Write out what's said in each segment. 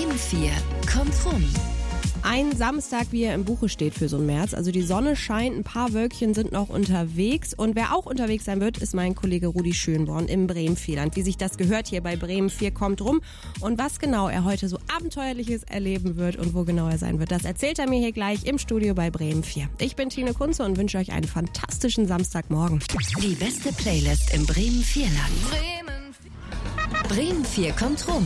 Bremen 4 kommt rum. Ein Samstag, wie er im Buche steht für so einen März. Also die Sonne scheint, ein paar Wölkchen sind noch unterwegs. Und wer auch unterwegs sein wird, ist mein Kollege Rudi Schönborn im Bremen-Vierland. Wie sich das gehört hier bei Bremen 4 kommt rum. Und was genau er heute so Abenteuerliches erleben wird und wo genau er sein wird, das erzählt er mir hier gleich im Studio bei Bremen 4. Ich bin Tine Kunze und wünsche euch einen fantastischen Samstagmorgen. Die beste Playlist im Bremen Vierland. Bremen 4 kommt rum.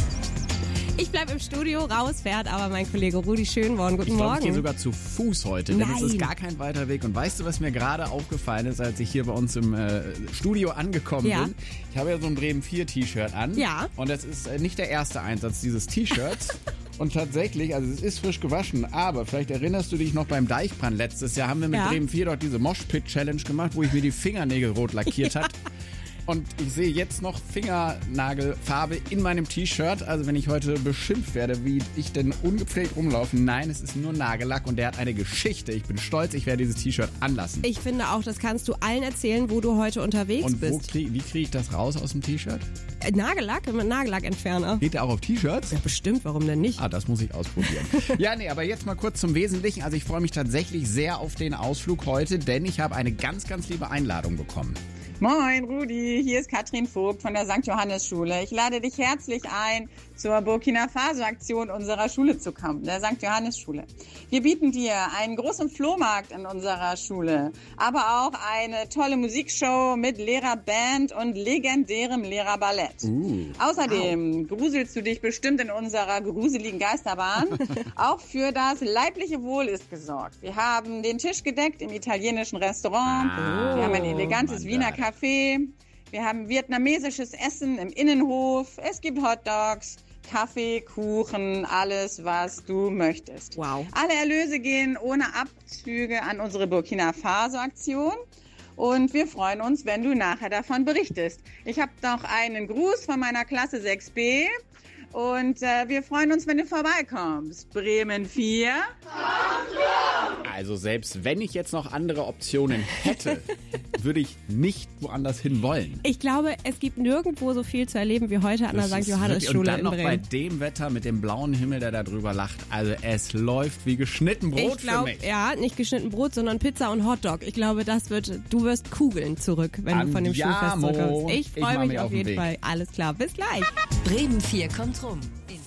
Ich bleib im Studio, raus fährt aber mein Kollege Rudi Schönborn. Guten Morgen. Ich gehe sogar zu Fuß heute, denn es ist gar kein weiter Weg. Und weißt du, was mir gerade aufgefallen ist, als ich hier bei uns im Studio angekommen bin? Ich habe ja so ein Bremen 4 T-Shirt an. Ja. Und das ist nicht der erste Einsatz dieses T-Shirts. Und tatsächlich, also es ist frisch gewaschen, aber vielleicht erinnerst du dich noch beim Deichbrand letztes Jahr, haben wir mit Bremen 4 dort diese Moshpit-Challenge gemacht, wo ich mir die Fingernägel rot lackiert habe. Und ich sehe jetzt noch Fingernagelfarbe in meinem T-Shirt. Also wenn ich heute beschimpft werde, wie ich denn ungepflegt rumlaufe. Nein, es ist nur Nagellack und der hat eine Geschichte. Ich bin stolz, ich werde dieses T-Shirt anlassen. Ich finde auch, das kannst du allen erzählen, wo du heute unterwegs bist. Und wie kriege ich das raus aus dem T-Shirt? Nagellack mit Nagellackentferner. Geht der auch auf T-Shirts? Ja, bestimmt, warum denn nicht? Ah, das muss ich ausprobieren. Ja, nee, aber jetzt mal kurz zum Wesentlichen. Also ich freue mich tatsächlich sehr auf den Ausflug heute, denn ich habe eine ganz, ganz liebe Einladung bekommen. Moin Rudi, hier ist Katrin Vogt von der St. Johannes Schule. Ich lade dich herzlich ein, zur Burkina Faso Aktion unserer Schule zu kommen, der St. Johannes Schule. Wir bieten dir einen großen Flohmarkt in unserer Schule, aber auch eine tolle Musikshow mit Lehrerband und legendärem Lehrerballett. Außerdem gruselst du dich bestimmt in unserer gruseligen Geisterbahn. Auch für das leibliche Wohl ist gesorgt. Wir haben den Tisch gedeckt im italienischen Restaurant. Wir haben ein elegantes Wiener Café. Wir haben vietnamesisches Essen im Innenhof. Es gibt Hotdogs, Kaffee, Kuchen, alles, was du möchtest. Wow. Alle Erlöse gehen ohne Abzüge an unsere Burkina Faso Aktion. Und wir freuen uns, wenn du nachher davon berichtest. Ich habe noch einen Gruß von meiner Klasse 6b. Und wir freuen uns, wenn du vorbeikommst. Bremen 4. Also selbst wenn ich jetzt noch andere Optionen hätte, würde ich nicht woanders hin wollen. Ich glaube, es gibt nirgendwo so viel zu erleben wie heute an der St. Johannes Schule in Bremen. Und dann noch bei dem Wetter mit dem blauen Himmel, der da drüber lacht. Also es läuft wie geschnitten Brot für mich. Ja, nicht geschnitten Brot, sondern Pizza und Hotdog. Ich glaube, du wirst kugeln zurück, wenn du von dem Schulfest zurückkommst. Ich freue mich auf jeden Fall. Alles klar, bis gleich. Bremen 4 kommt rum.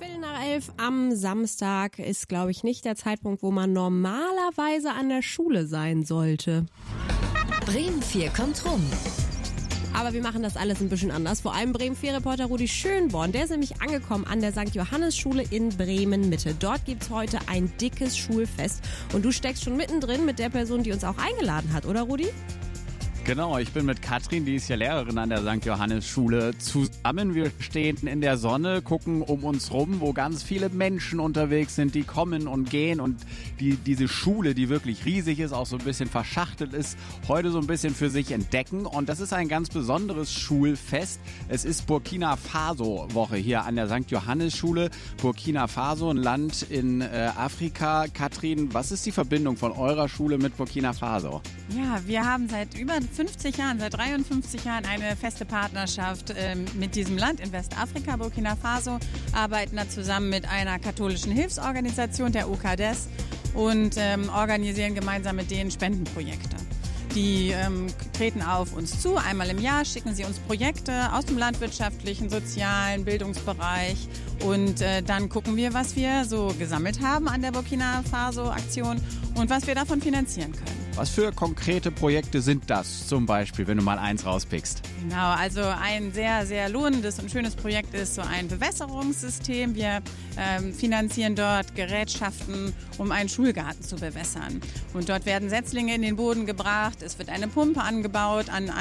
11 am Samstag ist, glaube ich, nicht der Zeitpunkt, wo man normalerweise an der Schule sein sollte. Bremen 4 kommt rum. Aber wir machen das alles ein bisschen anders. Vor allem Bremen 4-Reporter Rudi Schönborn, der ist nämlich angekommen an der St. Johannes Schule in Bremen Mitte. Dort gibt's heute ein dickes Schulfest. Und du steckst schon mittendrin mit der Person, die uns auch eingeladen hat, oder Rudi? Genau, ich bin mit Katrin, die ist ja Lehrerin an der St. Johannes Schule, zusammen. Wir stehen in der Sonne, gucken um uns rum, wo ganz viele Menschen unterwegs sind, die kommen und gehen und diese Schule, die wirklich riesig ist, auch so ein bisschen verschachtelt ist, heute so ein bisschen für sich entdecken. Und das ist ein ganz besonderes Schulfest. Es ist Burkina Faso Woche hier an der St. Johannes Schule. Burkina Faso, ein Land in Afrika. Katrin, was ist die Verbindung von eurer Schule mit Burkina Faso? Ja, wir haben seit über 50 Jahren, seit 53 Jahren eine feste Partnerschaft mit diesem Land in Westafrika, Burkina Faso, arbeiten da zusammen mit einer katholischen Hilfsorganisation, der UKDES, und organisieren gemeinsam mit denen Spendenprojekte. Die treten auf uns zu, einmal im Jahr schicken sie uns Projekte aus dem landwirtschaftlichen, sozialen, Bildungsbereich und dann gucken wir, was wir so gesammelt haben an der Burkina Faso-Aktion und was wir davon finanzieren können. Was für konkrete Projekte sind das zum Beispiel, wenn du mal eins rauspickst? Genau, also ein sehr, sehr lohnendes und schönes Projekt ist so ein Bewässerungssystem. Wir finanzieren dort Gerätschaften, um einen Schulgarten zu bewässern. Und dort werden Setzlinge in den Boden gebracht, es wird eine Pumpe angebracht an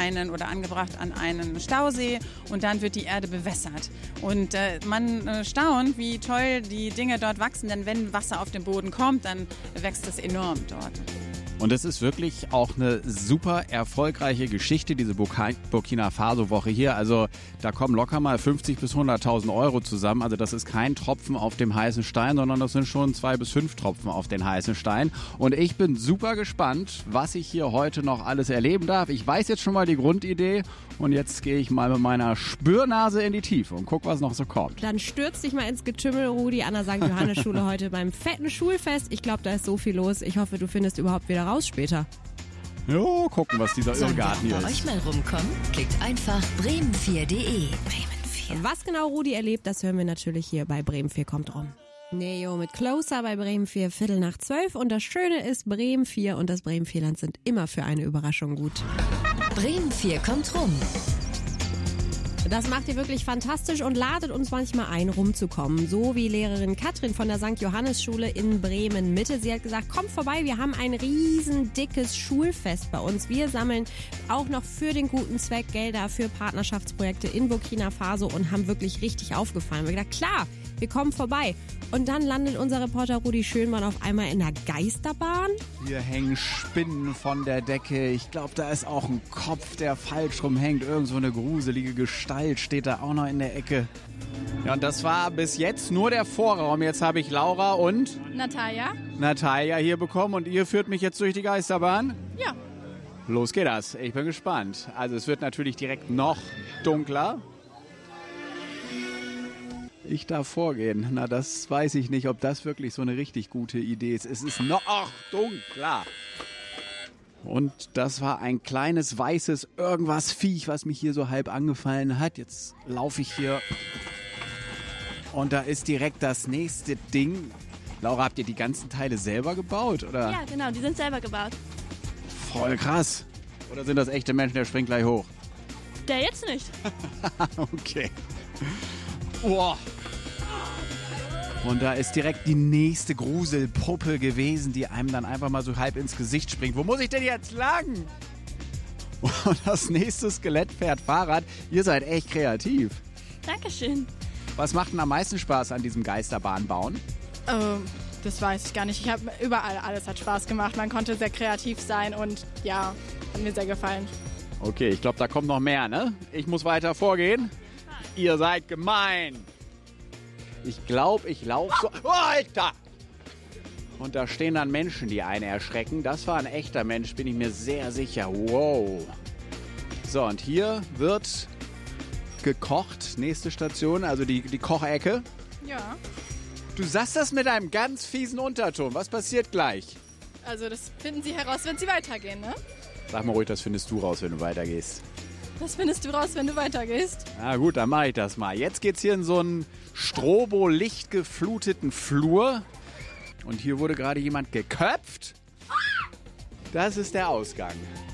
einen Stausee und dann wird die Erde bewässert. Und man staunt, wie toll die Dinge dort wachsen, denn wenn Wasser auf den Boden kommt, dann wächst es enorm dort. Und es ist wirklich auch eine super erfolgreiche Geschichte, diese Burkina Faso-Woche hier. Also da kommen locker mal 50.000 bis 100.000 Euro zusammen. Also das ist kein Tropfen auf dem heißen Stein, sondern das sind schon 2 bis 5 Tropfen auf den heißen Stein. Und ich bin super gespannt, was ich hier heute noch alles erleben darf. Ich weiß jetzt schon mal die Grundidee und jetzt gehe ich mal mit meiner Spürnase in die Tiefe und guck, was noch so kommt. Dann stürz dich mal ins Getümmel, Rudi, an der St. Johannes Schule heute beim fetten Schulfest. Ich glaube, da ist so viel los. Ich hoffe, du findest überhaupt wieder raus später. Jo, gucken, was dieser Sollen wir Irrgarten hier bei euch ist. mal rumkommen? Klickt einfach bremen4.de. Bremen 4. Was genau Rudi erlebt, das hören wir natürlich hier bei Bremen 4 kommt rum. Neo mit Closer bei Bremen 4, 11:15. Und das Schöne ist, Bremen 4 und das Bremen Vierland sind immer für eine Überraschung gut. Bremen 4 kommt rum. Das macht ihr wirklich fantastisch und ladet uns manchmal ein, rumzukommen. So wie Lehrerin Katrin von der St. Johannes Schule in Bremen Mitte. Sie hat gesagt, kommt vorbei, wir haben ein riesen dickes Schulfest bei uns. Wir sammeln auch noch für den guten Zweck Gelder für Partnerschaftsprojekte in Burkina Faso und haben wirklich richtig aufgefallen. Wir haben gedacht, klar, wir kommen vorbei. Und dann landet unser Reporter Rudi Schönborn auf einmal in der Geisterbahn. Hier hängen Spinnen von der Decke. Ich glaube, da ist auch ein Kopf, der falsch rumhängt. Irgend so eine gruselige Gestalt steht da auch noch in der Ecke. Ja, und das war bis jetzt nur der Vorraum. Jetzt habe ich Laura und Natalia hier bekommen. Und ihr führt mich jetzt durch die Geisterbahn? Ja. Los geht das. Ich bin gespannt. Also es wird natürlich direkt noch dunkler. Ich darf vorgehen. Na, das weiß ich nicht, ob das wirklich so eine richtig gute Idee ist. Es ist noch dunkler. Und das war ein kleines, weißes Viech, was mich hier so halb angefallen hat. Jetzt laufe ich hier und da ist direkt das nächste Ding. Laura, habt ihr die ganzen Teile selber gebaut, oder? Ja, genau, die sind selber gebaut. Voll krass. Oder sind das echte Menschen, der springt gleich hoch? Der jetzt nicht. Okay. Boah. Und da ist direkt die nächste Gruselpuppe gewesen, die einem dann einfach mal so halb ins Gesicht springt. Wo muss ich denn jetzt lang? Und das nächste Skelett fährt Fahrrad. Ihr seid echt kreativ. Dankeschön. Was macht denn am meisten Spaß an diesem Geisterbahnbauen? Das weiß ich gar nicht. Ich habe überall, alles hat Spaß gemacht. Man konnte sehr kreativ sein und ja, hat mir sehr gefallen. Okay, ich glaube, da kommt noch mehr, ne? Ich muss weiter vorgehen. Ihr seid gemein. Ich glaube, ich laufe so... Oh, Alter! Und da stehen dann Menschen, die einen erschrecken. Das war ein echter Mensch, bin ich mir sehr sicher. Wow. So, und hier wird gekocht. Nächste Station, also die Kochecke. Ja, Du sagst das mit einem ganz fiesen Unterton. Was passiert gleich? also das finden Sie heraus, wenn Sie weitergehen, ne? Sag mal ruhig, das findest du raus, wenn du weitergehst. Das findest du raus, wenn du weitergehst. Na gut, dann mache ich das mal. Jetzt geht's hier in so einen Strobo-lichtgefluteten Flur. Und hier wurde gerade jemand geköpft. Das ist der Ausgang.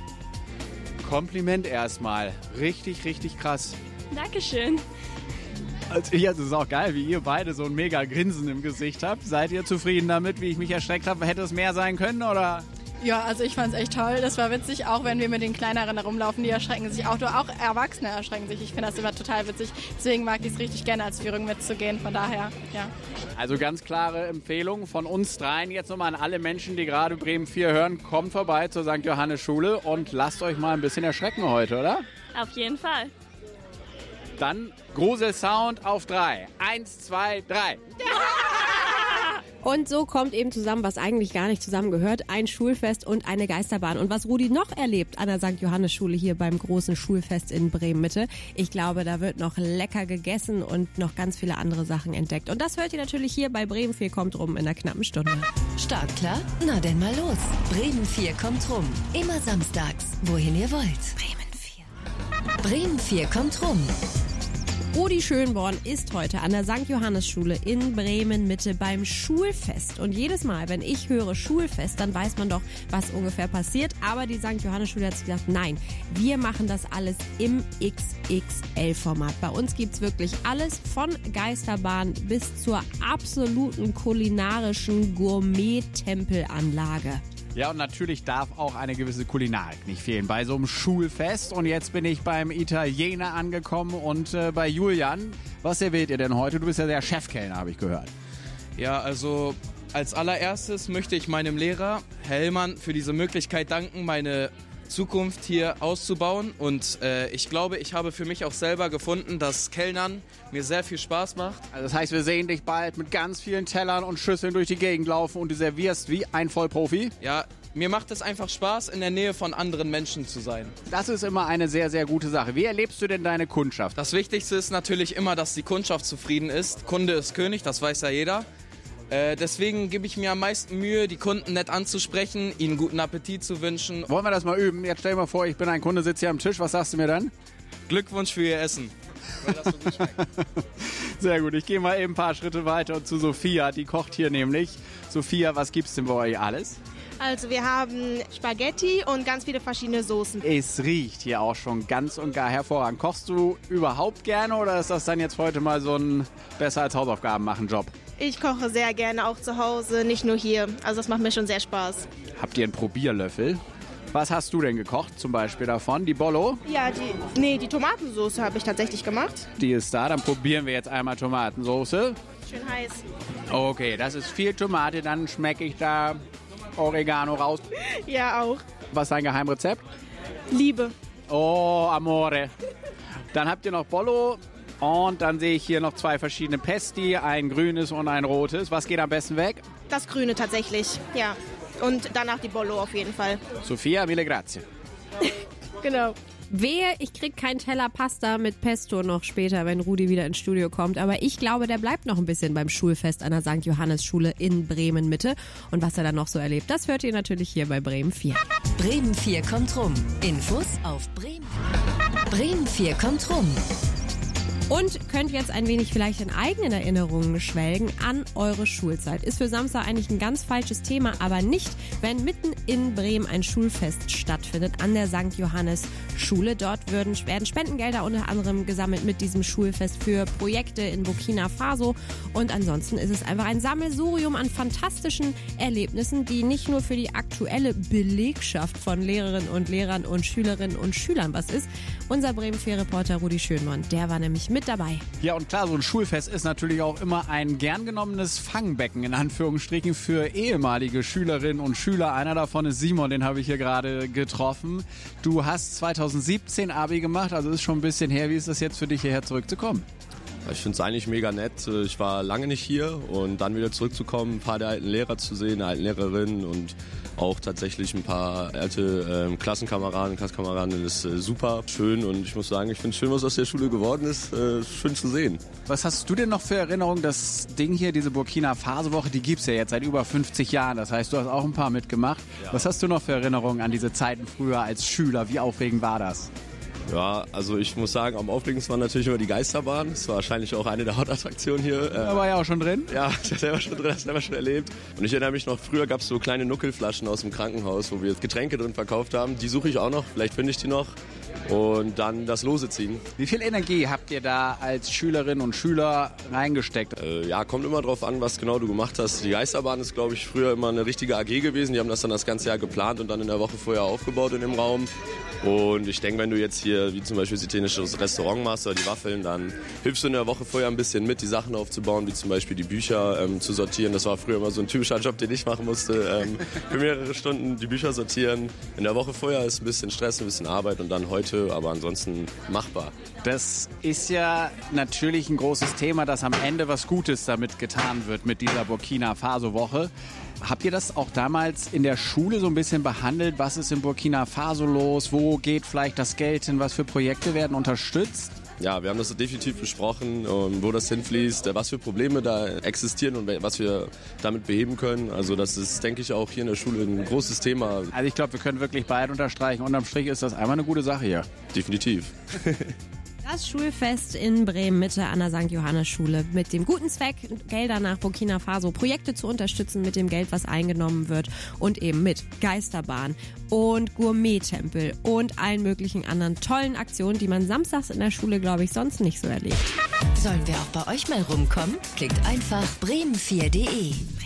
Kompliment erstmal. Richtig, richtig krass. Dankeschön. Also es ist auch geil, wie ihr beide so ein mega Grinsen im Gesicht habt. Seid ihr zufrieden damit, wie ich mich erschreckt habe? Hätte es mehr sein können, oder? Ja, also ich fand's echt toll. Das war witzig, auch wenn wir mit den Kleineren herumlaufen, die erschrecken sich auch. Auch Erwachsene erschrecken sich. Ich finde das immer total witzig. Deswegen mag ich es richtig gerne, als Führung mitzugehen. Von daher, ja. Also ganz klare Empfehlung von uns dreien. Jetzt nochmal an alle Menschen, die gerade Bremen 4 hören. Kommt vorbei zur St. Johannes Schule und lasst euch mal ein bisschen erschrecken heute, oder? Auf jeden Fall. Dann Gruselsound auf 3. 1, 2, 3. Und so kommt eben zusammen, was eigentlich gar nicht zusammengehört, ein Schulfest und eine Geisterbahn. Und was Rudi noch erlebt an der St. Johannes Schule hier beim großen Schulfest in Bremen Mitte, ich glaube, da wird noch lecker gegessen und noch ganz viele andere Sachen entdeckt. Und das hört ihr natürlich hier bei Bremen 4 kommt rum in einer knappen Stunde. Startklar? Na denn mal los. Bremen 4 kommt rum. Immer samstags, wohin ihr wollt. Bremen 4. Bremen 4 kommt rum. Rudi Schönborn ist heute an der St. Johannes Schule in Bremen Mitte beim Schulfest. Und jedes Mal, wenn ich höre Schulfest, dann weiß man doch, was ungefähr passiert. Aber die St. Johannes Schule hat sich gesagt, nein, wir machen das alles im XXL-Format. Bei uns gibt's wirklich alles von Geisterbahn bis zur absoluten kulinarischen Gourmet-Tempelanlage. Ja, und natürlich darf auch eine gewisse Kulinarik nicht fehlen bei so einem Schulfest. Und jetzt bin ich beim Italiener angekommen und bei Julian. Was serviert ihr denn heute? Du bist ja der Chefkellner, habe ich gehört. Ja, also Als allererstes möchte ich meinem Lehrer, Herr Hellmann, für diese Möglichkeit danken, meine Zukunft hier auszubauen. Und ich glaube, ich habe für mich auch selber gefunden, dass Kellnern mir sehr viel Spaß macht. Also das heißt, wir sehen dich bald mit ganz vielen Tellern und Schüsseln durch die Gegend laufen und du servierst wie ein Vollprofi. Ja, mir macht es einfach Spaß, in der Nähe von anderen Menschen zu sein. Das ist immer eine sehr, sehr gute Sache. Wie erlebst du denn deine Kundschaft? Das Wichtigste ist natürlich immer, dass die Kundschaft zufrieden ist. Kunde ist König, das weiß ja jeder. Deswegen gebe ich mir am meisten Mühe, die Kunden nett anzusprechen, ihnen guten Appetit zu wünschen. Wollen wir das mal üben? Jetzt stell dir mal vor, ich bin ein Kunde, sitze hier am Tisch. Was sagst du mir dann? Glückwunsch für Ihr Essen. Weil das so gut schmeckt. Sehr gut, ich gehe mal eben ein paar Schritte weiter und zu Sophia, die kocht hier nämlich. Sophia, was gibt's denn bei euch alles? Also wir haben Spaghetti und ganz viele verschiedene Soßen. Es riecht hier auch schon ganz und gar hervorragend. Kochst du überhaupt gerne oder ist das dann jetzt heute mal so ein besser als Hausaufgaben machen Job? Ich koche sehr gerne, auch zu Hause, nicht nur hier. Also das macht mir schon sehr Spaß. Habt ihr einen Probierlöffel? Was hast du denn gekocht zum Beispiel davon? Die Bollo? Ja, die Tomatensauce habe ich tatsächlich gemacht. Die ist da, dann probieren wir jetzt einmal Tomatensauce. Schön heiß. Okay, das ist viel Tomate, dann schmecke ich da Oregano raus. Ja, auch. Was ist dein Geheimrezept? Liebe. Oh, amore. Dann habt ihr noch Bollo und dann sehe ich hier noch 2 verschiedene Pesti, ein grünes und ein rotes. Was geht am besten weg? Das Grüne tatsächlich, ja. Und danach die Bollo auf jeden Fall. Sophia, mille grazie. Genau. Wehe, ich krieg keinen Teller Pasta mit Pesto noch später, wenn Rudi wieder ins Studio kommt. Aber ich glaube, der bleibt noch ein bisschen beim Schulfest an der St. Johannes Schule in Bremen Mitte. Und was er dann noch so erlebt, das hört ihr natürlich hier bei Bremen 4. Bremen 4 kommt rum. Infos auf Bremen. Bremen 4 kommt rum. Und könnt jetzt ein wenig vielleicht in eigenen Erinnerungen schwelgen an eure Schulzeit. Ist für Samstag eigentlich ein ganz falsches Thema, aber nicht, wenn mitten in Bremen ein Schulfest stattfindet an der St. Johannes Schule. Dort werden Spendengelder unter anderem gesammelt mit diesem Schulfest für Projekte in Burkina Faso. Und ansonsten ist es einfach ein Sammelsurium an fantastischen Erlebnissen, die nicht nur für die aktuelle Belegschaft von Lehrerinnen und Lehrern und Schülerinnen und Schülern was ist. Unser Bremen 4-Reporter Rudi Schönborn, der war nämlich mit dabei. Ja, und klar, so ein Schulfest ist natürlich auch immer ein gern genommenes Fangbecken, in Anführungsstrichen, für ehemalige Schülerinnen und Schüler. Einer davon ist Simon, den habe ich hier gerade getroffen. Du hast 2017 Abi gemacht, also ist schon ein bisschen her. Wie ist das jetzt für dich, hierher zurückzukommen? Ich finde es eigentlich mega nett. Ich war lange nicht hier und dann wieder zurückzukommen, ein paar der alten Lehrer zu sehen, der alten Lehrerinnen und auch tatsächlich ein paar alte Klassenkameraden, ist super schön und ich muss sagen, ich finde es schön, was aus der Schule geworden ist, schön zu sehen. Was hast du denn noch für Erinnerungen? Das Ding hier, diese Burkina Faso Woche, die gibt's ja jetzt seit über 50 Jahren, das heißt, du hast auch ein paar mitgemacht. Ja. Was hast du noch für Erinnerungen an diese Zeiten früher als Schüler? Wie aufregend war das? Ja, also ich muss sagen, am aufregendsten war natürlich immer die Geisterbahn. Das war wahrscheinlich auch eine der Hauptattraktionen hier. Da war ja auch schon drin? Ja, ich war selber schon drin, das selber schon erlebt. Und ich erinnere mich noch, früher gab es so kleine Nuckelflaschen aus dem Krankenhaus, wo wir Getränke drin verkauft haben. Die suche ich auch noch, vielleicht finde ich die noch. Und dann das Lose ziehen. Wie viel Energie habt ihr da als Schülerinnen und Schüler reingesteckt? Ja, kommt immer drauf an, was genau du gemacht hast. Die Geisterbahn ist, glaube ich, früher immer eine richtige AG gewesen. Die haben das dann das ganze Jahr geplant und dann in der Woche vorher aufgebaut in dem Raum. Und ich denke, wenn du jetzt hier, wie zum Beispiel das italienische Restaurant machst oder die Waffeln, dann hilfst du in der Woche vorher ein bisschen mit, die Sachen aufzubauen, wie zum Beispiel die Bücher zu sortieren. Das war früher immer so ein typischer Job, den ich machen musste. Für mehrere Stunden die Bücher sortieren. In der Woche vorher ist ein bisschen Stress, ein bisschen Arbeit und dann heute, aber ansonsten machbar. Das ist ja natürlich ein großes Thema, dass am Ende was Gutes damit getan wird mit dieser Burkina Faso Woche. Habt ihr das auch damals in der Schule so ein bisschen behandelt? Was ist in Burkina Faso los? Wo geht vielleicht das Geld hin? Was für Projekte werden unterstützt? Ja, wir haben das definitiv besprochen, wo das hinfließt, was für Probleme da existieren und was wir damit beheben können. Also das ist, denke ich, auch hier in der Schule ein großes Thema. Also ich glaube, wir können wirklich beide unterstreichen. Unterm Strich ist das einmal eine gute Sache hier. Definitiv. Das Schulfest in Bremen Mitte an der St. Johannes Schule mit dem guten Zweck, Gelder nach Burkina Faso, Projekte zu unterstützen mit dem Geld, was eingenommen wird und eben mit Geisterbahn und Gourmet-Tempel und allen möglichen anderen tollen Aktionen, die man samstags in der Schule, glaube ich, sonst nicht so erlebt. Sollen wir auch bei euch mal rumkommen? Klickt einfach bremen4.de.